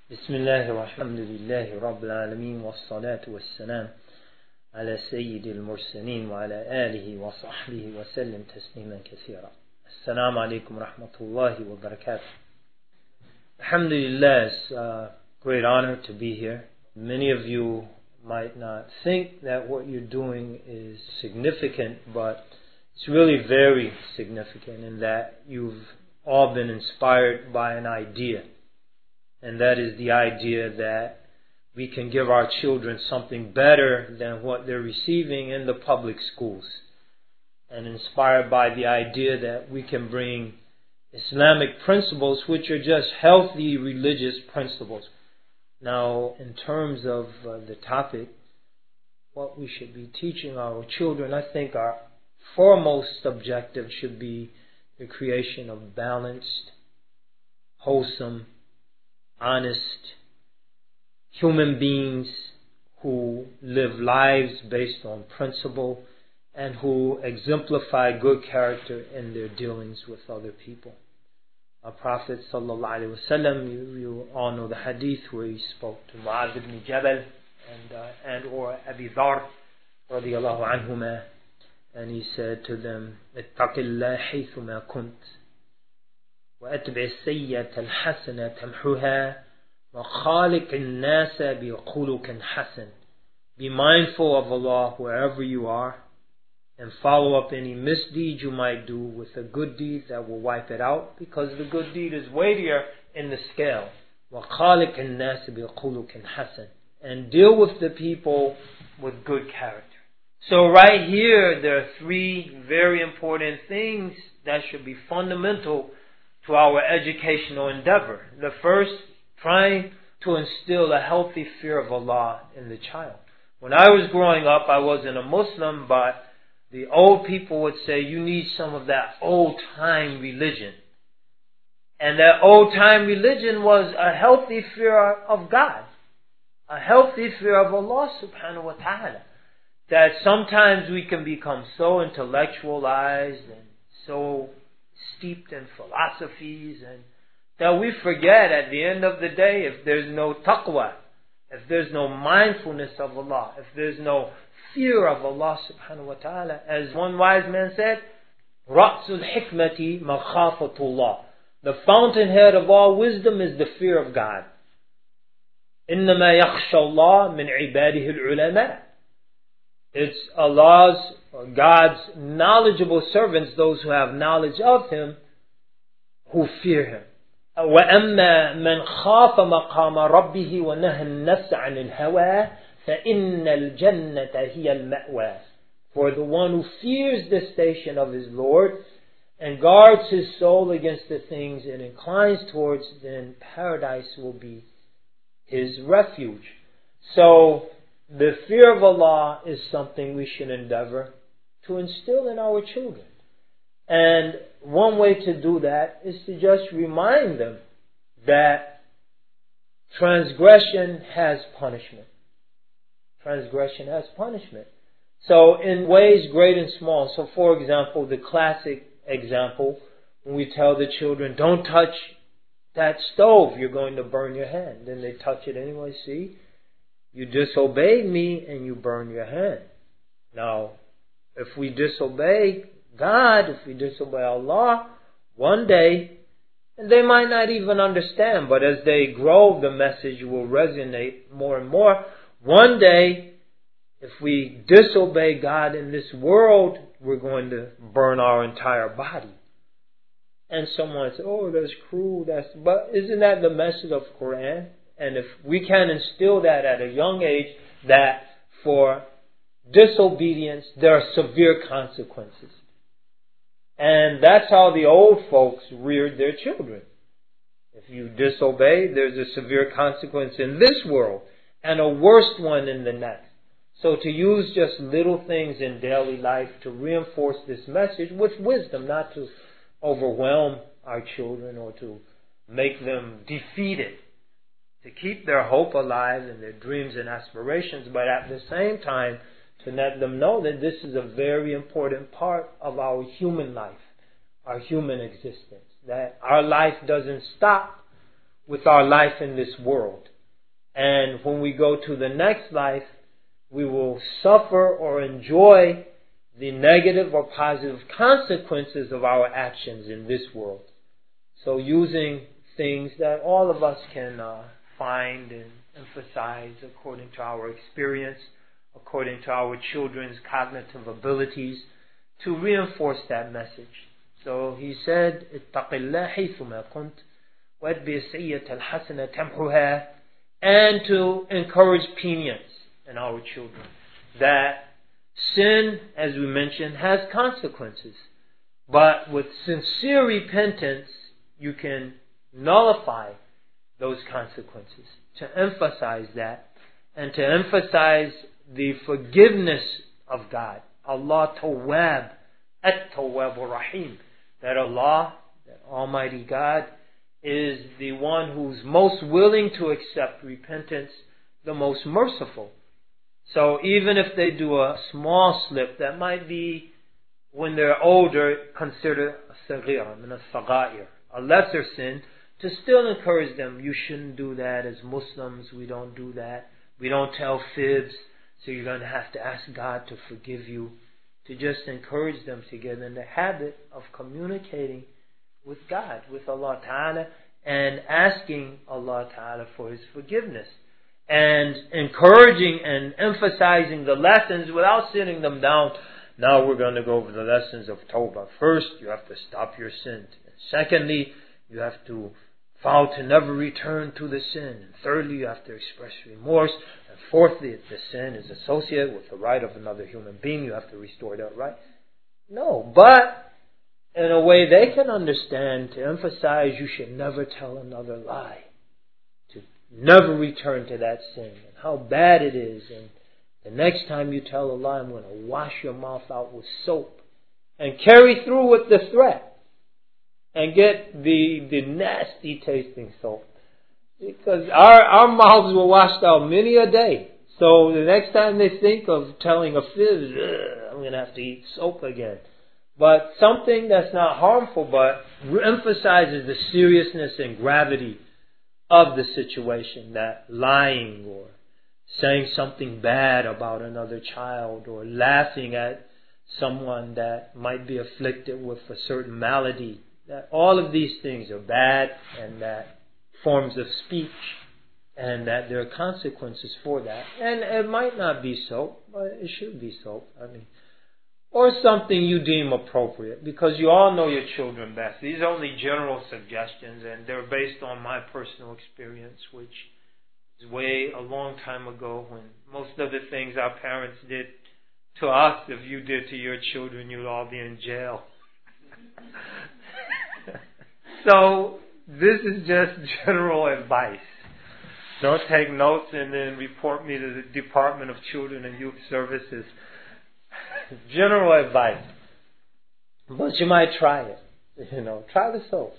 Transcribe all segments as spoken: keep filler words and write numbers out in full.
بسم الله والحمد لله رب العالمين والصلاة والسلام على سيد المرسلين وعلى آله وصحبه وسلم تسليما كثيرا. السلام عليكم ورحمة الله وبركاته. Alhamdulillah, it's a great honor to be here. Many of you might not think that what you're doing is significant, but it's really very significant in that you've all been inspired by an idea. And that is the idea that we can give our children something better than what they're receiving in the public schools. And inspired by the idea that we can bring Islamic principles, which are just healthy religious principles. Now, in terms of uh, the topic, what we should be teaching our children, I think our foremost objective should be the creation of balanced, wholesome, honest human beings who live lives based on principle and who exemplify good character in their dealings with other people. Our Prophet sallallahu alaihi wasallam, you, you all know the hadith where he spoke to Mu'adh ibn Jabal and uh, and or Abi Dharr radiyallahu anhuma, and he said to them, اتق الله حيثما كنت وأتبع السيئة الحسنة تمحها وخالق الناس بخلق حسن. Be mindful of Allah wherever you are, and follow up any misdeed you might do with a good deed that will wipe it out, because the good deed is weightier in the scale. وخالق الناس بخلق حسن. And deal with the people with good character. So right here, there are three very important things that should be fundamental to our educational endeavor. The first, trying to instill a healthy fear of Allah in the child. When I was growing up, I wasn't a Muslim, but the old people would say you need some of that old-time religion. And that old-time religion was a healthy fear of God, a healthy fear of Allah subhanahu wa ta'ala. That sometimes we can become so intellectualized and so steeped in philosophies, and that we forget at the end of the day, if there's no taqwa, if there's no mindfulness of Allah, if there's no fear of Allah subhanahu wa ta'ala, as one wise man said, Ra'sul hikmati makhafatullah. The fountainhead of all wisdom is the fear of God. إنما يخشى الله من عباده العلماء. It's Allah's, or God's knowledgeable servants, those who have knowledge of Him, who fear Him. وَأَمَّا مَنْ خَافَ مَقَامَ رَبِّهِ وَنَهَى النَّفْسَ عَنِ الْهَوَىٰ فَإِنَّ الْجَنَّةَ هِيَ الْمَأْوَىٰ. For the one who fears the station of his Lord and guards his soul against the things it inclines towards, then paradise will be his refuge. So, the fear of Allah is something we should endeavor to instill in our children. And one way to do that is to just remind them that transgression has punishment. Transgression has punishment. So in ways great and small. So for example, the classic example, when we tell the children, don't touch that stove, you're going to burn your hand. Then they touch it anyway, see? You disobeyed me and you burn your hand. Now, if we disobey God, if we disobey Allah, one day, and they might not even understand, but as they grow, the message will resonate more and more. One day, if we disobey God in this world, we're going to burn our entire body. And someone says, oh, that's cruel, that's, but isn't that the message of Quran? And if we can instill that at a young age, that for disobedience, there are severe consequences. And that's how the old folks reared their children. If you disobey, there's a severe consequence in this world and a worse one in the next. So to use just little things in daily life to reinforce this message with wisdom, not to overwhelm our children or to make them defeated, to keep their hope alive and their dreams and aspirations, but at the same time to let them know that this is a very important part of our human life, our human existence, that our life doesn't stop with our life in this world. And when we go to the next life, we will suffer or enjoy the negative or positive consequences of our actions in this world. So using things that all of us can uh, find and emphasize according to our experience, according to our children's cognitive abilities, to reinforce that message. So he said, اتق الله حيثما كنت واتبع السيئة الحسنة تمحها, and to encourage penance in our children. That sin, as we mentioned, has consequences. But with sincere repentance, you can nullify those consequences. To emphasize that, and to emphasize the forgiveness of God. Allah Tawwab, At-Tawwab Rahim. That Allah, that Almighty God, is the one who's most willing to accept repentance, the most merciful. So even if they do a small slip, that might be, when they're older, considered a saghira, min al-sagha'ir, a lesser sin, to still encourage them. You shouldn't do that. As Muslims, we don't do that. We don't tell fibs. So you're going to have to ask God to forgive you. To just encourage them to get in the habit of communicating with God, with Allah Ta'ala, and asking Allah Ta'ala for His forgiveness. And encouraging and emphasizing the lessons without sitting them down. Now we're going to go over the lessons of Tawbah. First, you have to stop your sins. And secondly, you have to vow to never return to the sin. And thirdly, you have to express remorse. And fourthly, if the sin is associated with the right of another human being, you have to restore that right. No, but in a way they can understand, to emphasize you should never tell another lie. To never return to that sin. And how bad it is. And the next time you tell a lie, I'm going to wash your mouth out with soap. And carry through with the threat. And get the, the nasty tasting soap. Because our, our mouths were washed out many a day. So the next time they think of telling a fib, I'm going to have to eat soap again. But something that's not harmful, but emphasizes the seriousness and gravity of the situation. That lying or saying something bad about another child or laughing at someone that might be afflicted with a certain malady. That all of these things are bad, and that forms of speech, and that there are consequences for that. And it might not be so, but it should be so. I mean, or something you deem appropriate, because you all know your children best. These are only general suggestions, and they're based on my personal experience, which is way a long time ago, when most of the things our parents did to us, if you did to your children, you'd all be in jail. So, this is just general advice. Don't take notes and then report me to the Department of Children and Youth Services. General advice. But you might try it. You know, try the soap.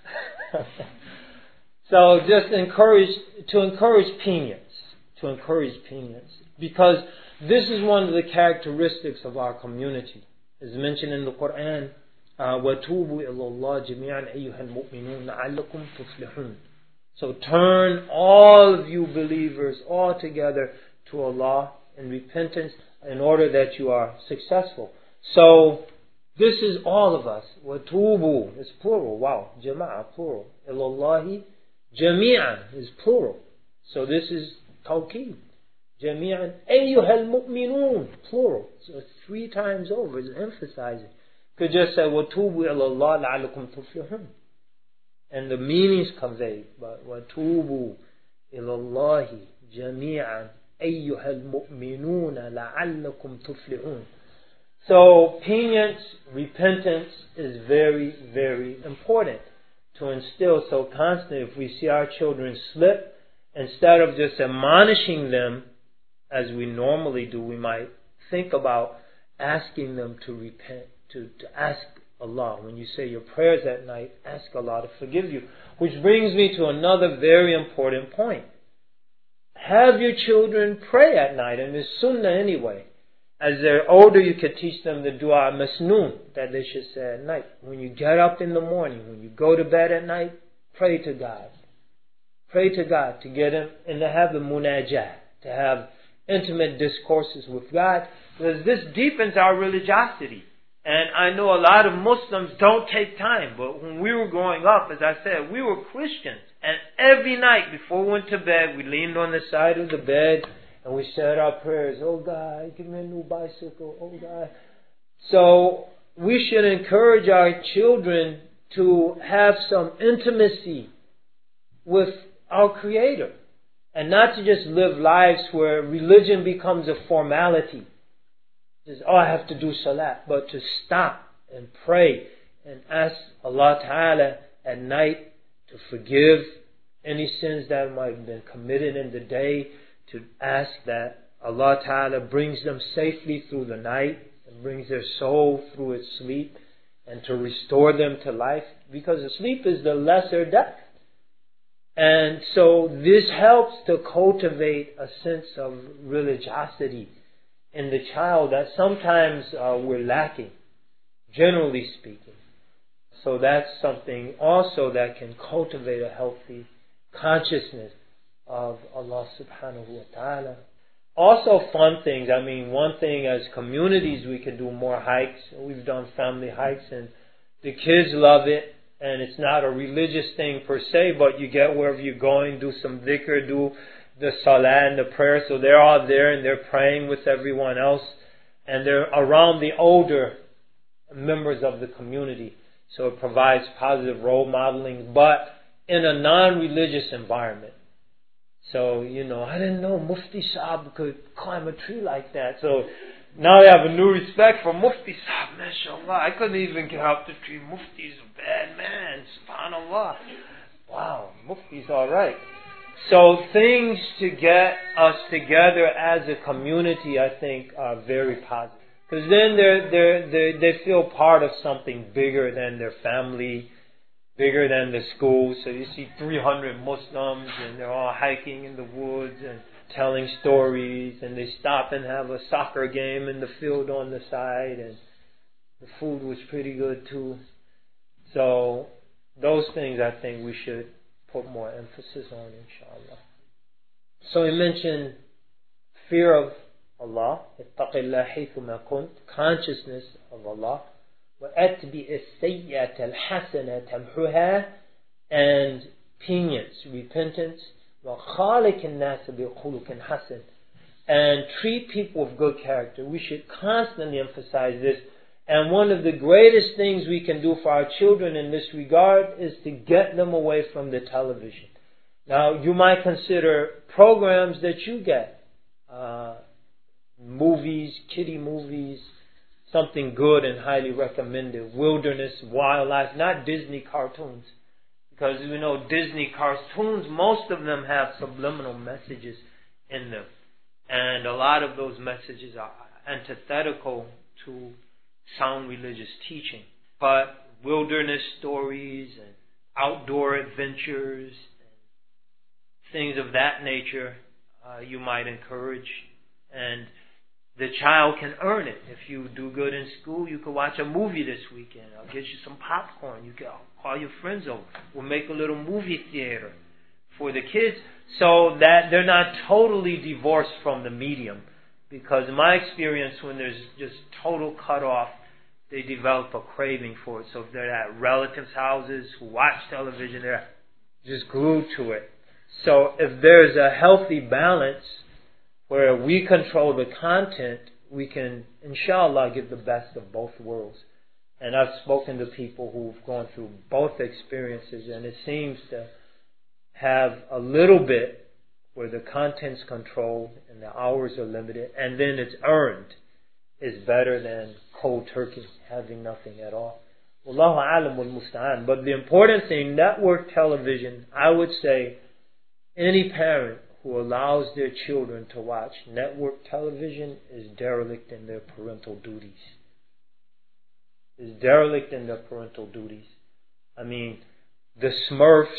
So, just encourage, to encourage penance. To encourage penance. Because this is one of the characteristics of our community. As mentioned in the Quran, وَتُوبُوا إِلَى اللَّهِ جَمِيعًا أَيُّهَا الْمُؤْمِنُونَ لَعَلَّكُمْ تُفْلِحُونَ. So turn all of you believers all together to Allah in repentance in order that you are successful. So this is all of us. وَتُوبُوا is plural. Wow. Jama'a, plural. إِلَى اللَّهِ جَمِيعًا is plural. So this is tawqeed. جَمِيعًا أَيُّهَا الْمُؤْمِنُونَ, plural. So three times over is emphasizing. Could just say, وَتُوبُوا إِلَى اللَّهِ لَعَلَّكُمْ تُفْلِحُونَ. And the meaning is conveyed. But وَتُوبُوا إِلَى اللَّهِ جَمِيعًا أَيُّهَا الْمُؤْمِنُونَ لَعَلَّكُمْ تُفْلِحُونَ. So, penance, repentance is very, very important to instill. So constantly, if we see our children slip, instead of just admonishing them as we normally do, we might think about asking them to repent. To, to ask Allah. When you say your prayers at night, ask Allah to forgive you. Which brings me to another very important point. Have your children pray at night, and it's sunnah anyway. As they're older, you could teach them the dua masnoon, that they should say at night. When you get up in the morning, when you go to bed at night, pray to God. Pray to God to get him and to have the munajat, to have intimate discourses with God, because this deepens our religiosity. And I know a lot of Muslims don't take time, but when we were growing up, as I said, we were Christians. And every night before we went to bed, we leaned on the side of the bed and we said our prayers. Oh God, give me a new bicycle. Oh God. So we should encourage our children to have some intimacy with our Creator, and not to just live lives where religion becomes a formality. Just, oh, I have to do salat, but to stop and pray and ask Allah Ta'ala at night to forgive any sins that might have been committed in the day, to ask that Allah Ta'ala brings them safely through the night and brings their soul through its sleep, and to restore them to life, because sleep is the lesser death. And so this helps to cultivate a sense of religiosity in the child that sometimes uh, we're lacking, generally speaking. So that's something also that can cultivate a healthy consciousness of Allah subhanahu wa ta'ala. Also fun things. I mean, one thing as communities, we can do more hikes. We've done family hikes and the kids love it. And it's not a religious thing per se, but you get wherever you're going, do some dhikr, do the salah and the prayer. So they're all there and they're praying with everyone else. And they're around the older members of the community. So it provides positive role modeling, but in a non-religious environment. So, you know, I didn't know Mufti Saab could climb a tree like that. So now I have a new respect for Mufti Saab, mashallah. I couldn't even get up the tree. Mufti's a bad man, subhanallah. Wow, Mufti's alright. So things to get us together as a community, I think, are very positive. Because then they're, they're, they're, they feel part of something bigger than their family, bigger than the school. So you see three hundred Muslims and they're all hiking in the woods and telling stories, and they stop and have a soccer game in the field on the side, and the food was pretty good too. So those things I think we should put more emphasis on, inshallah. So he mentioned fear of Allah, اتق الله حيثما كنت, consciousness of Allah, وأتبع السيئة الحسنة تمحها, and penance, repentance, وخالق الناس بخلق حسن, and treat people with good character. We should constantly emphasize this. And one of the greatest things we can do for our children in this regard is to get them away from the television. Now, you might consider programs that you get, uh, movies, kiddie movies, something good and highly recommended, wilderness, wildlife, not Disney cartoons. Because we know Disney cartoons, most of them have subliminal messages in them. And a lot of those messages are antithetical to sound religious teaching. But wilderness stories and outdoor adventures and things of that nature, uh, you might encourage. And the child can earn it. If you do good in school, you can watch a movie this weekend. I'll get you some popcorn. You can call your friends over. We'll make a little movie theater for the kids so that they're not totally divorced from the medium. Because in my experience, when there's just total cutoff, they develop a craving for it. So if they're at relatives' houses who watch television, they're just glued to it. So if there's a healthy balance where we control the content, we can, inshallah, get the best of both worlds. And I've spoken to people who've gone through both experiences, and it seems to have a little bit where the content's controlled and the hours are limited, and then it's earned, is better than cold turkey, having nothing at all. Wallahu alam wal musta'an. But the important thing, network television, I would say any parent who allows their children to watch network television is derelict in their parental duties. Is derelict in their parental duties. I mean, the Smurfs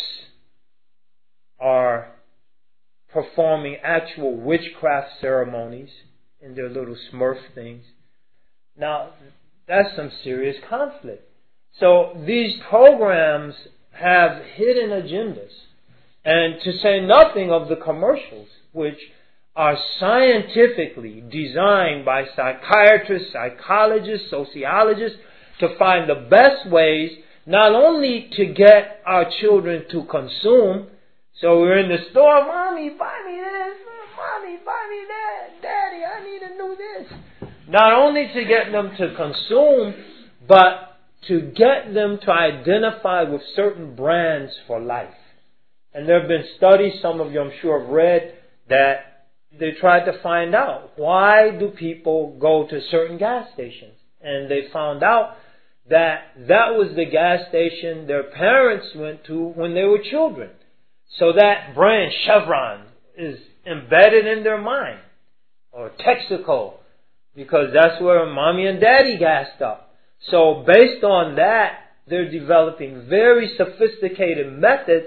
are performing actual witchcraft ceremonies in their little Smurf things. Now, that's some serious conflict. So these programs have hidden agendas. And to say nothing of the commercials, which are scientifically designed by psychiatrists, psychologists, sociologists to find the best ways not only to get our children to consume. So we're in the store, Mommy, buy me this, Mommy, buy me that, Daddy, I need a new this. Not only to get them to consume, but to get them to identify with certain brands for life. And there have been studies, some of you I'm sure have read, that they tried to find out, why do people go to certain gas stations? And they found out that that was the gas station their parents went to when they were children. So that brand, Chevron, is embedded in their mind. Or Texaco, because that's where Mommy and Daddy gassed up. So based on that, they're developing very sophisticated methods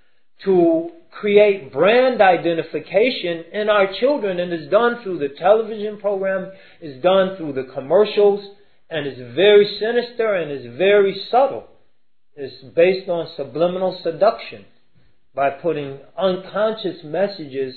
to create brand identification in our children, and it's done through the television program, it's done through the commercials, and it's very sinister and it's very subtle. It's based on subliminal seduction by putting unconscious messages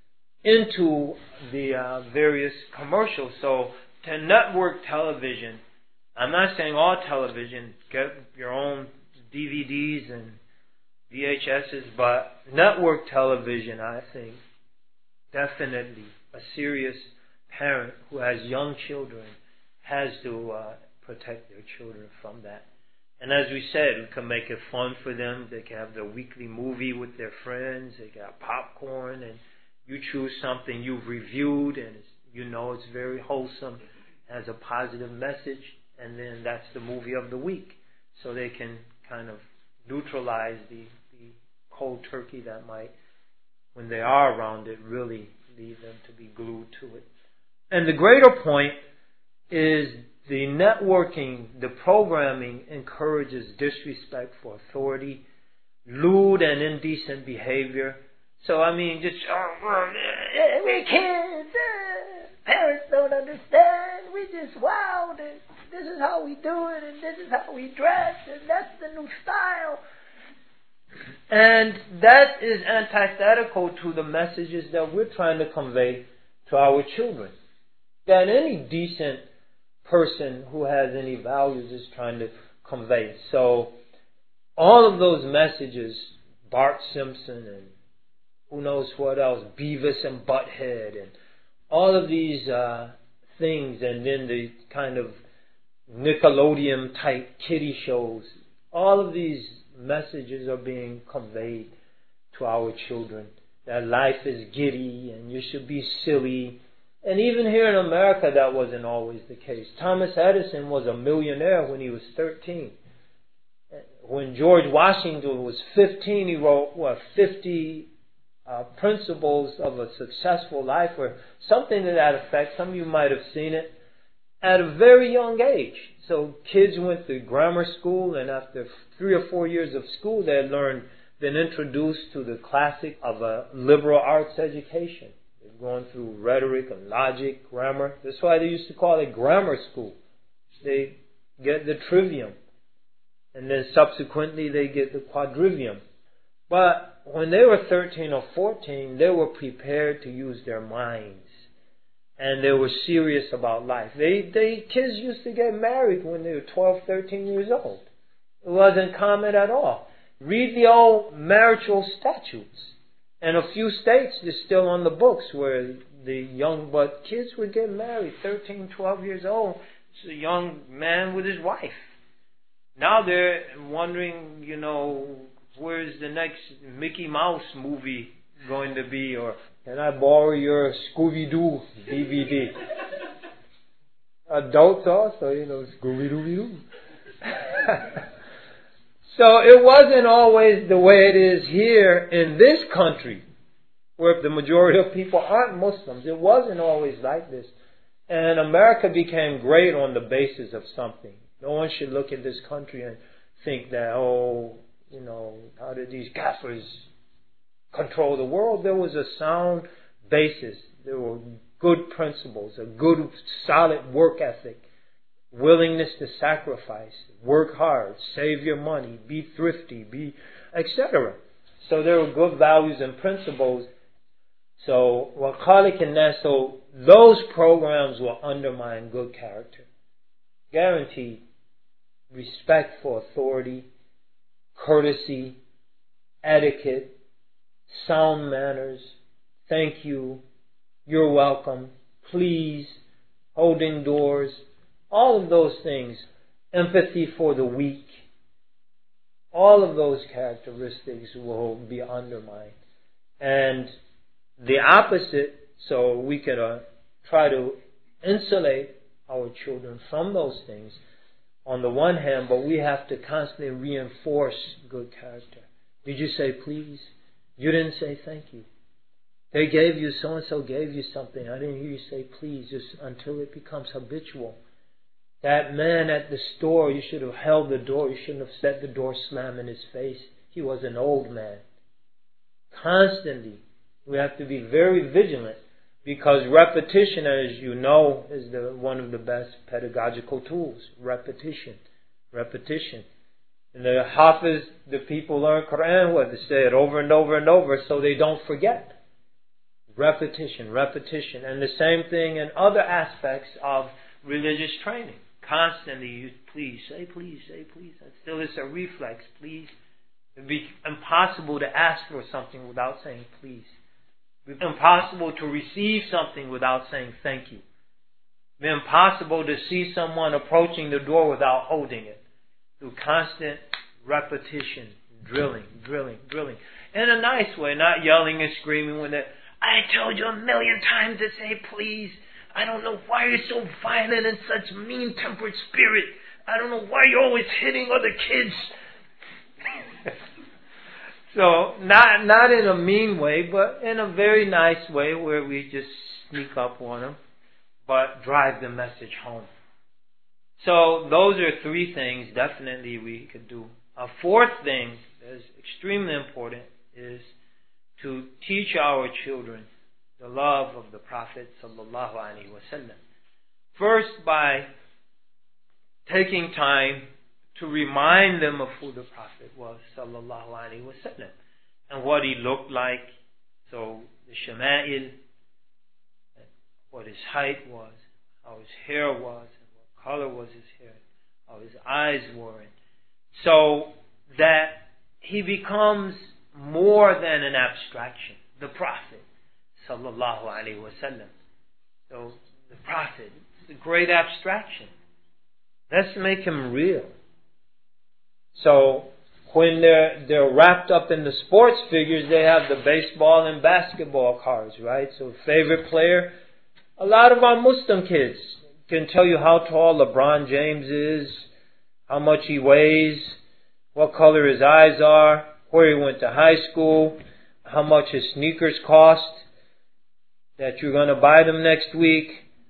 into the uh, various commercials. So to network television, I'm not saying all television, get your own D V Ds and V H S's, but network television, I think, definitely a serious parent who has young children has to uh, protect their children from that. And as we said, we can make it fun for them. They can have their weekly movie with their friends. They got popcorn, and you choose something you've reviewed, and it's, you know it's very wholesome, has a positive message, and then that's the movie of the week. So they can kind of neutralize the, the cold turkey that might, when they are around it, really lead them to be glued to it. And the greater point is the networking, the programming encourages disrespect for authority, lewd and indecent behavior. So, I mean, just, oh, we're kids, uh, parents don't understand, we just wild, and this is how we do it, and this is how we dress, and that's the new style. And that is antithetical to the messages that we're trying to convey to our children. That any decent person who has any values is trying to convey. So all of those messages, Bart Simpson and who knows what else, Beavis and Butthead, and all of these uh, things, and then the kind of Nickelodeon type kiddie shows, all of these messages are being conveyed to our children. That life is giddy and you should be silly. And even here in America, that wasn't always the case. Thomas Edison was a millionaire when he was thirteen. When George Washington was fifteen, he wrote, what, fifty uh, principles of a successful life, or something to that effect. Some of you might have seen it at a very young age. So kids went to grammar school, and after three or four years of school, they had learned, been introduced to the classic of a liberal arts education. Going through rhetoric and logic, grammar. That's why they used to call it grammar school. They get the trivium, and then subsequently they get the quadrivium. But when they were thirteen or fourteen, they were prepared to use their minds, and they were serious about life. They, they kids used to get married when they were twelve, thirteen years old. It wasn't common at all. Read the old marital statutes. And a few states are still on the books where the young, but kids would get married, thirteen, twelve years old. It's a young man with his wife. Now they're wondering, you know, where's the next Mickey Mouse movie going to be? Or can I borrow your Scooby-Doo D V D? Adults also, you know, Scooby-Doo. So it wasn't always the way it is here in this country, where the majority of people aren't Muslims. It wasn't always like this. And America became great on the basis of something. No one should look at this country and think that, oh, you know, how did these Kafirs control the world? There was a sound basis. There were good principles, a good, solid work ethic. Willingness to sacrifice, work hard, save your money, be thrifty, be et cetera. So there were good values and principles. So, وَخَالِقِ النَّاسِ, so those programs will undermine good character. Guaranteed. Respect for authority, courtesy, etiquette, sound manners, thank you, you're welcome, please, holding doors, all of those things, empathy for the weak, all of those characteristics will be undermined. And the opposite, so we can uh, try to insulate our children from those things on the one hand, but we have to constantly reinforce good character. Did you say please? You didn't say thank you. They gave you, so-and-so gave you something. I didn't hear you say please, just until it becomes habitual. That man at the store, you should have held the door. You shouldn't have let the door slam in his face. He was an old man. Constantly, we have to be very vigilant, because repetition, as you know, is the one of the best pedagogical tools. Repetition. Repetition. And the Hafiz, the people learn Quran, what they say it over and over and over so they don't forget. Repetition, repetition. And the same thing in other aspects of religious training. Constantly, you please, say please, say please. Until it's a reflex, please. It would be impossible to ask for something without saying please. It would be impossible to receive something without saying thank you. It would be impossible to see someone approaching the door without holding it. Through constant repetition, drilling, drilling, drilling. In a nice way, not yelling and screaming when they, I told you a million times to say please. I don't know why you're so violent and such mean-tempered spirit. I don't know why you're always hitting other kids. So, not not in a mean way, but in a very nice way where we just sneak up on them, but drive the message home. So, those are three things definitely we could do. A fourth thing that is extremely important is to teach our children the love of the Prophet sallallahu alaihi wasallam. First, by taking time to remind them of who the Prophet was sallallahu alaihi wasallam and what he looked like. So the shama'il, what his height was, how his hair was, and what color was his hair, how his eyes were, so that he becomes more than an abstraction. The Prophet sallallahu alaihi wasallam. So the Prophet, it's a great abstraction. Let's make him real. So when they're they're wrapped up in the sports figures, they have the baseball and basketball cards, right? So favorite player, a lot of our Muslim kids can tell you how tall LeBron James is, how much he weighs, what color his eyes are, where he went to high school, how much his sneakers cost, that you're going to buy them next week.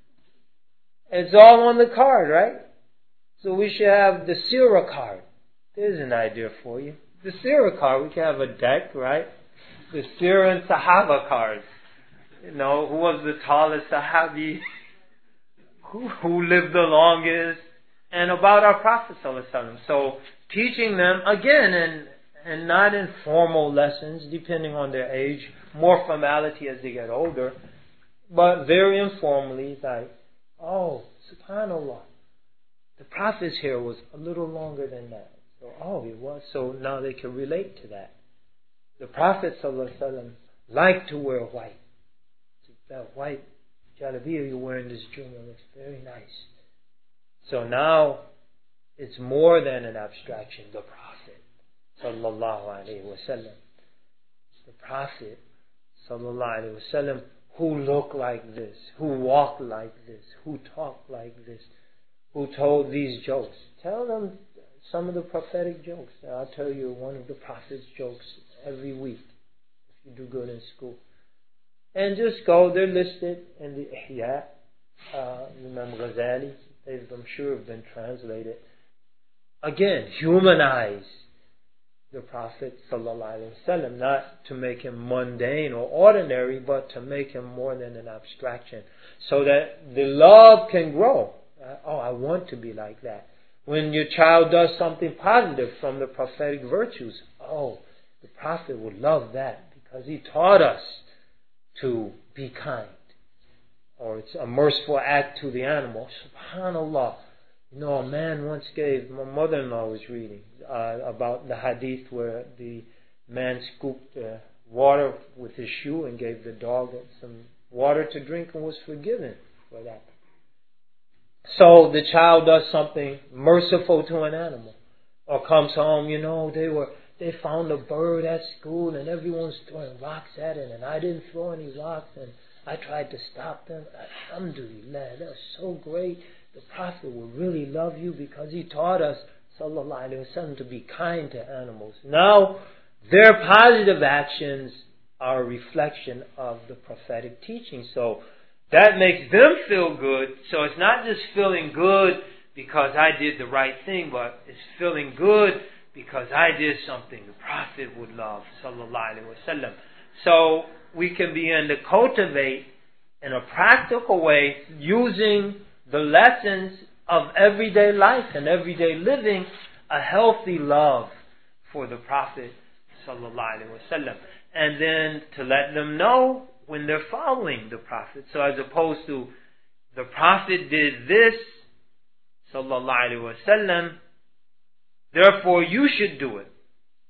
It's all on the card, right? So we should have the Sirah card. There's an idea for you. The Sirah card, we can have a deck, right? The Sirah and Sahaba cards. You know, who was the tallest Sahabi? Who, who lived the longest? And about our Prophet sallallahu alaihi wasallam. So teaching them, again, and and not in formal lessons, depending on their age, more formality as they get older, but very informally, like, oh, subhanAllah, the Prophet's hair was a little longer than that. So, oh, it was. So now they can relate to that. The Prophet sallallahu alaihi wasallam liked to wear white. So that white jalabiya you're wearing this jumma looks very nice. So now it's more than an abstraction. The Prophet sallallahu alaihi wasallam, the Prophet sallallahu alaihi wasallam, who looked like this, who walked like this, who talked like this, who told these jokes. Tell them some of the prophetic jokes. I'll tell you one of the Prophet's jokes every week if you do good in school. And just go, they're listed in the Ihya, uh, Imam Ghazali. They've, I'm sure, have been translated. Again, humanize the Prophet sallallahu alaihi wasallam, not to make him mundane or ordinary, but to make him more than an abstraction, so that the love can grow. Uh, oh, I want to be like that. When your child does something positive from the prophetic virtues, oh, The Prophet would love that because he taught us to be kind. Or it's a merciful act to the animal. SubhanAllah. You know, a man once gave, my mother-in-law was reading uh, about the hadith where the man scooped uh, water with his shoe and gave the dog some water to drink and was forgiven for that. So the child does something merciful to an animal. Or comes home, you know, they were they found a bird at school and everyone's throwing rocks at it and I didn't throw any rocks and I tried to stop them. Alhamdulillah, that was so great. The Prophet will really love you because he taught us, sallallahu alaihi wasallam, to be kind to animals. Now, their positive actions are a reflection of the prophetic teaching. So that makes them feel good. So it's not just feeling good because I did the right thing, but it's feeling good because I did something the Prophet would love, sallallahu alaihi wasallam. So we can begin to cultivate in a practical way using the lessons of everyday life and everyday living a healthy love for the Prophet sallallahu alaihi wasallam, and then to let them know when they're following the Prophet. So as opposed to the Prophet did this sallallahu alaihi wasallam, therefore you should do it.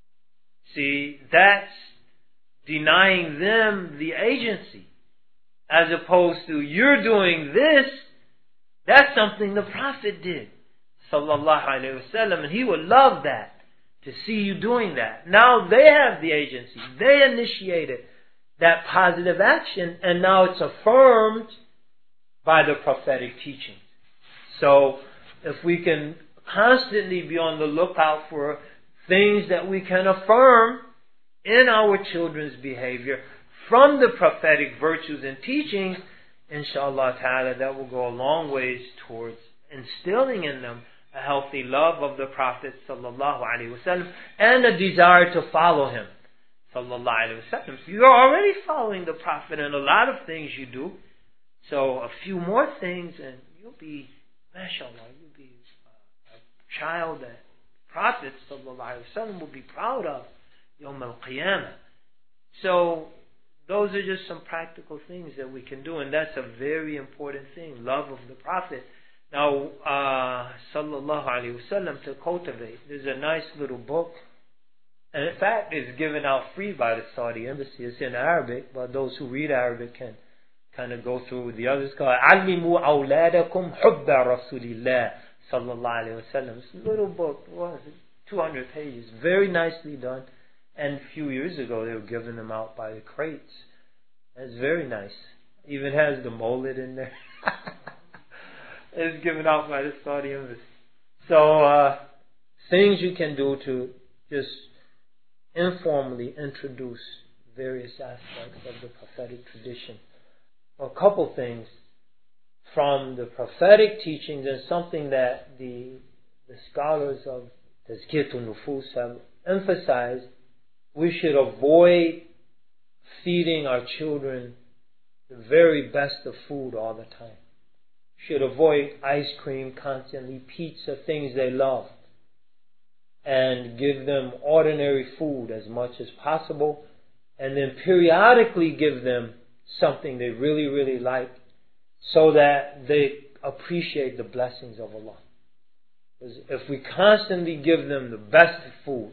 See, that's denying them the agency. As opposed to you're doing this, that's something the Prophet did sallallahu alaihi wasallam, and he would love that, to see you doing that. Now they have the agency. They initiated that positive action, and now it's affirmed by the prophetic teaching. So if we can constantly be on the lookout for things that we can affirm in our children's behavior from the prophetic virtues and teachings, inshallah ta'ala, that will go a long ways towards instilling in them a healthy love of the Prophet sallallahu alaihi wasallam and a desire to follow him sallallahu alaihi wasallam. You're already following the Prophet in a lot of things you do. So a few more things and you'll be, mashallah, you'll be a, a child that Prophet sallallahu alaihi wasallam will be proud of Yawm al-Qiyamah. So those are just some practical things that we can do, and that's a very important thing, love of the Prophet. Now, uh, sallallahu alaihi wasallam, to cultivate. There's a nice little book, and in fact, it's given out free by the Saudi Embassy. It's in Arabic, but those who read Arabic can kind of go through the others. It's called "Allimu awladakum hubba Rasulillah sallallahu alaihi wasallam." It's a little book, what is it? two hundred pages, very nicely done. And a few years ago, they were giving them out by the crates. It's very nice. Even has the mullet in there. It's given out by the Saudi Embassy. So, uh, things you can do to just informally introduce various aspects of the prophetic tradition. A couple things from the prophetic teachings, and something that the the scholars of Tazkiyatun Nufus have emphasized. We should avoid feeding our children the very best of food all the time. Should avoid ice cream constantly, pizza, things they love, and give them ordinary food as much as possible, and then periodically give them something they really, really like, so that they appreciate the blessings of Allah. Because if we constantly give them the best of food,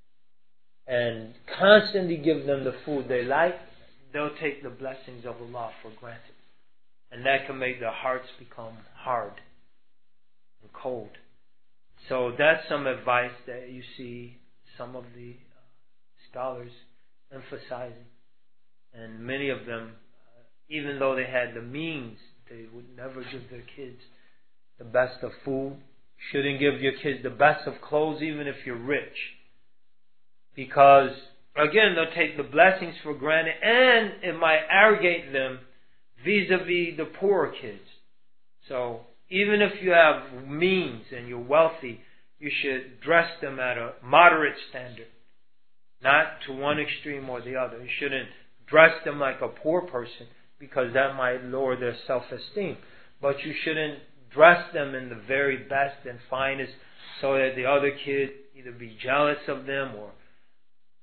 and constantly give them the food they like, they'll take the blessings of Allah for granted. And that can make their hearts become hard and cold. So that's some advice that you see some of the uh, scholars emphasizing. And many of them, uh, even though they had the means, they would never give their kids the best of food. Shouldn't give your kids the best of clothes even if you're rich. Because, again, they'll take the blessings for granted, and it might arrogate them vis-a-vis the poorer kids. So, even if you have means and you're wealthy, you should dress them at a moderate standard, not to one extreme or the other. You shouldn't dress them like a poor person, because that might lower their self-esteem. But you shouldn't dress them in the very best and finest so that the other kid either be jealous of them or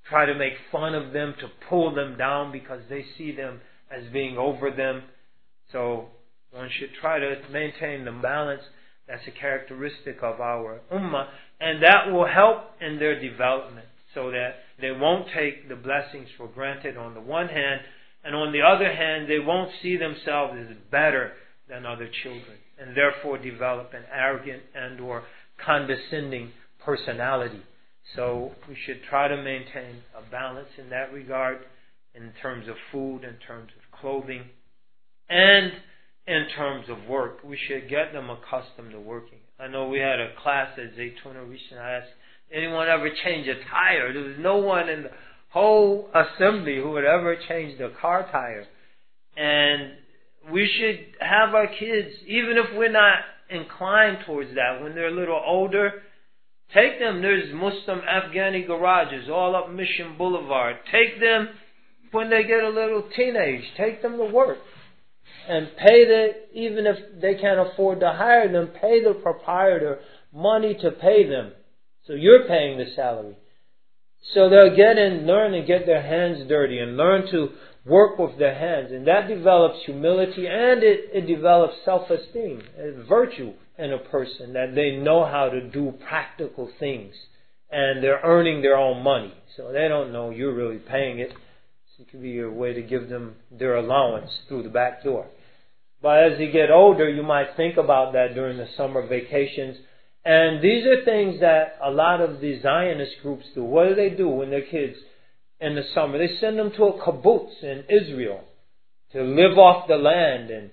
try to make fun of them, to pull them down because they see them as being over them. So one should try to maintain the balance. That's a characteristic of our ummah, and that will help in their development so that they won't take the blessings for granted on the one hand, and on the other hand, they won't see themselves as better than other children, and therefore develop an arrogant and or condescending personality. So we should try to maintain a balance in that regard, in terms of food, in terms of clothing, and in terms of work. We should get them accustomed to working. I know we had a class at Zaytuna recently. I asked, anyone ever change a tire? There was no one in the whole assembly who would ever change the car tire. And we should have our kids, even if we're not inclined towards that, when they're a little older, take them. There's Muslim Afghani garages all up Mission Boulevard. Take them when they get a little teenage. Take them to work. And pay the, even if they can't afford to hire them, pay the proprietor money to pay them. So you're paying the salary. So they'll get in, learn and get their hands dirty and learn to work with their hands. And that develops humility, and it, it develops self-esteem and virtue in a person, that they know how to do practical things. And they're earning their own money. So they don't know you're really paying it. So it could be a way to give them their allowance through the back door. But as you get older, you might think about that during the summer vacations. And these are things that a lot of the Zionist groups do. What do they do when their kids in the summer? They send them to a kibbutz in Israel to live off the land and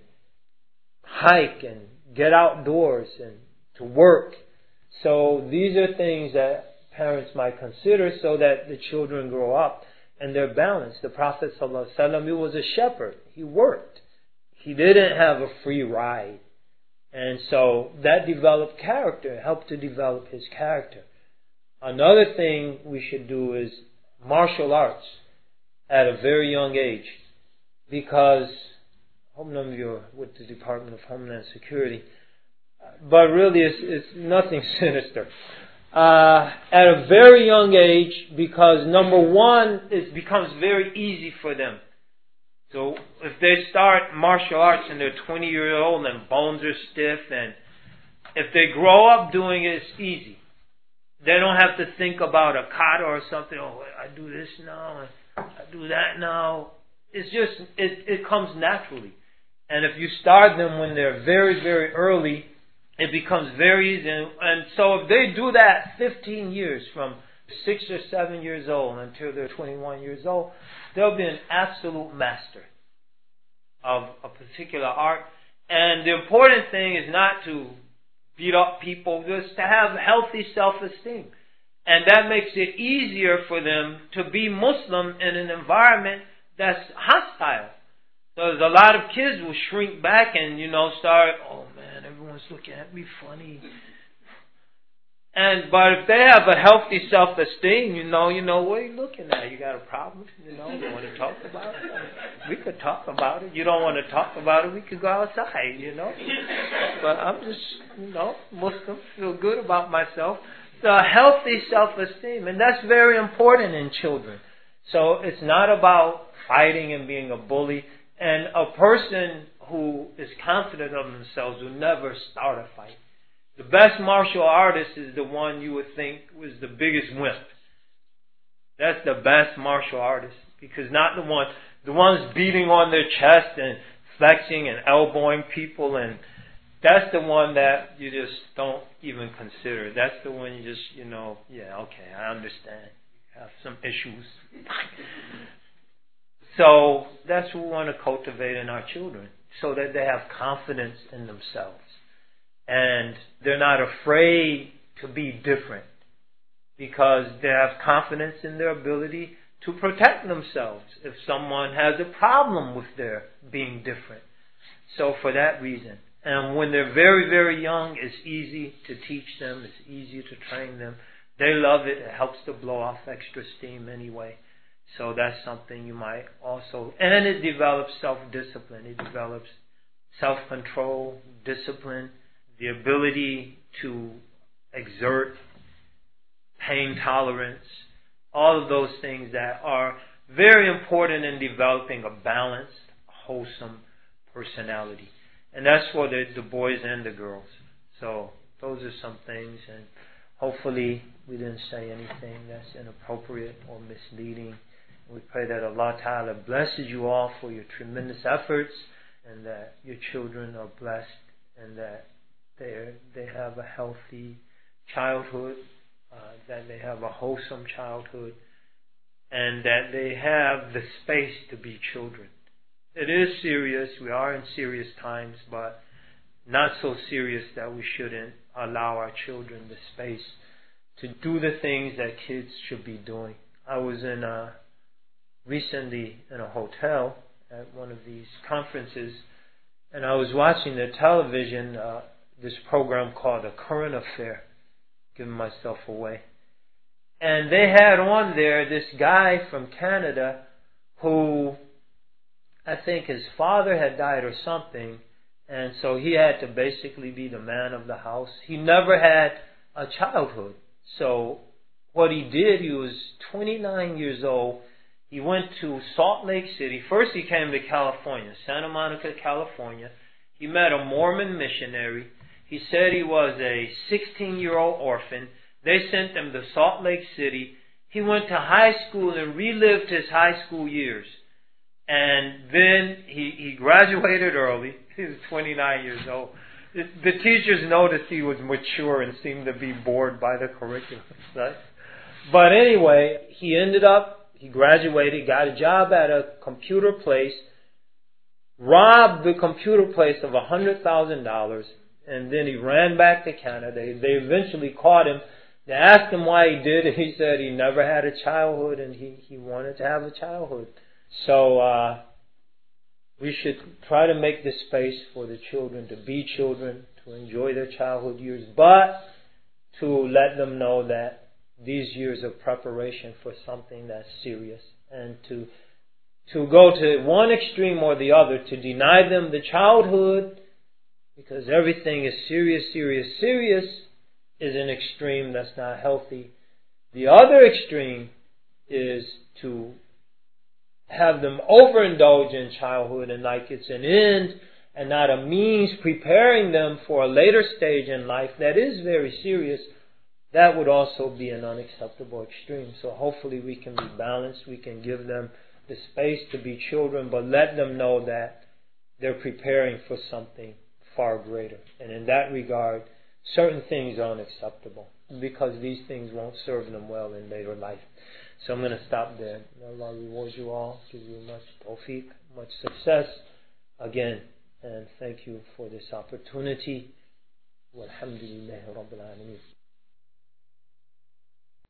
hike and get outdoors and to work. So these are things that parents might consider so that the children grow up and they're balanced. The Prophet ﷺ, he was a shepherd. He worked. He didn't have a free ride. And so that developed character, helped to develop his character. Another thing we should do is martial arts at a very young age, because I hope none of you are with the Department of Homeland Security, but really it's, it's nothing sinister. Uh, at a very young age, because number one, it becomes very easy for them. So if they start martial arts and they're twenty years old and bones are stiff, and if they grow up doing it, it's easy. They don't have to think about a kata or something. Oh, I do this now, I do that now. It's just, it, it comes naturally. And if you start them when they're very, very early, it becomes very easy. And, and so if they do that fifteen years, from six or seven years old until they're twenty-one years old, they'll be an absolute master of a particular art. And the important thing is not to beat up people, just to have healthy self-esteem. And that makes it easier for them to be Muslim in an environment that's hostile. So there's a lot of kids will shrink back and, you know, start, oh man, everyone's looking at me funny. And but if they have a healthy self-esteem, you know, you know, what are you looking at? You got a problem? You know, you want to talk about it? We could talk about it. You don't want to talk about it? We could go outside, you know. But I'm just, you know, Muslim, feel good about myself. So a healthy self-esteem, and that's very important in children. So it's not about fighting and being a bully. And a person who is confident of themselves will never start a fight. The best martial artist is the one you would think was the biggest wimp. That's the best martial artist, because not the one, the ones beating on their chest and flexing and elbowing people, and that's the one that you just don't even consider. That's the one you just, you know, yeah, okay, I understand. You have some issues. So that's what we want to cultivate in our children, so that they have confidence in themselves. And they're not afraid to be different, because they have confidence in their ability to protect themselves if someone has a problem with their being different. So for that reason. And when they're very, very young, it's easy to teach them. It's easy to train them. They love it. It helps to blow off extra steam anyway. So that's something you might also... And it develops self-discipline. It develops self-control, discipline, the ability to exert pain tolerance, all of those things that are very important in developing a balanced, wholesome personality. And that's for the, the boys and the girls. So those are some things, and hopefully we didn't say anything that's inappropriate or misleading. We pray that Allah Ta'ala blesses you all for your tremendous efforts, and that your children are blessed, and that they they have a healthy childhood, uh, that they have a wholesome childhood, and that they have the space to be children. It is serious. We are in serious times, but not so serious that we shouldn't allow our children the space to do the things that kids should be doing. I was in a, recently in a hotel at one of these conferences, and I was watching the television, uh, this program called A Current Affair, giving myself away. And they had on there this guy from Canada who, I think his father had died or something, and so he had to basically be the man of the house. He never had a childhood. So what he did, he was twenty-nine years old. He went to Salt Lake City. First he came to California, Santa Monica, California. He met a Mormon missionary. He said he was a sixteen-year-old orphan. They sent him to Salt Lake City. He went to high school and relived his high school years. And then he, he graduated early. He was twenty-nine years old. The, the teachers noticed he was mature and seemed to be bored by the curriculum. Right? But anyway, he ended up, he graduated, got a job at a computer place, robbed the computer place of one hundred thousand dollars, and then he ran back to Canada. They, they eventually caught him. They asked him why he did it. He said he never had a childhood and he, he wanted to have a childhood. So uh, we should try to make this space for the children to be children, to enjoy their childhood years, but to let them know that these years are preparation for something that's serious. And to to go to one extreme or the other, to deny them the childhood because everything is serious, serious, serious, is an extreme that's not healthy. The other extreme is to have them overindulge in childhood and like it's an end and not a means preparing them for a later stage in life that is very serious. That would also be an unacceptable extreme. So hopefully we can be balanced. We can give them the space to be children, but let them know that they're preparing for something far greater. And in that regard, certain things are unacceptable because these things won't serve them well in later life. So I'm going to stop there. Allah reward you all, give you much tawfiq, much success again, and thank you for this opportunity. Walhamdulillahi Rabbil Alameen.